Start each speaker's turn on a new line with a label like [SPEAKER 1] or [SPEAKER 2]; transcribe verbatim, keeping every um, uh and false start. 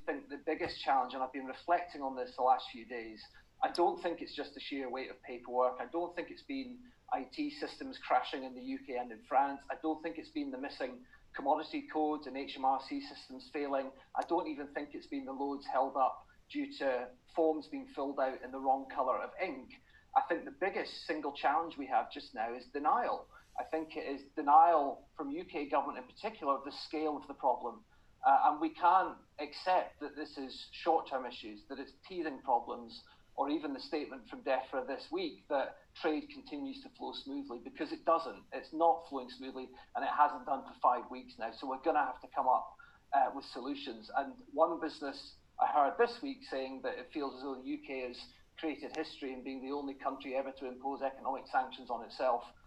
[SPEAKER 1] think the biggest challenge, and I've been reflecting on this the last few days, I don't think it's just the sheer weight of paperwork. I don't think it's been I T systems crashing in the U K and in France. I don't think it's been the missing commodity codes and H M R C systems failing. I don't even think it's been the loads held up due to forms being filled out in the wrong colour of ink. I think the biggest single challenge we have just now is denial. I think it is denial from U K government in particular of the scale of the problem. Uh, and we can't accept that this is short-term issues, that it's teething problems, or even the statement from DEFRA this week that trade continues to flow smoothly, because it doesn't. It's not flowing smoothly, and it hasn't done for five weeks now. So we're going to have to come up uh, with solutions. And one business I heard this week saying that it feels as though the U K has created history in being the only country ever to impose economic sanctions on itself